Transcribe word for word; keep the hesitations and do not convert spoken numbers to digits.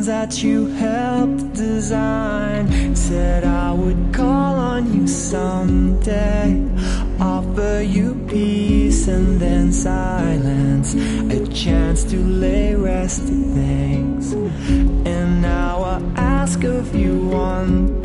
that you helped design. Said I would call on you someday, offer you peace and then silence, a chance to lay rest to things. And now I ask of you one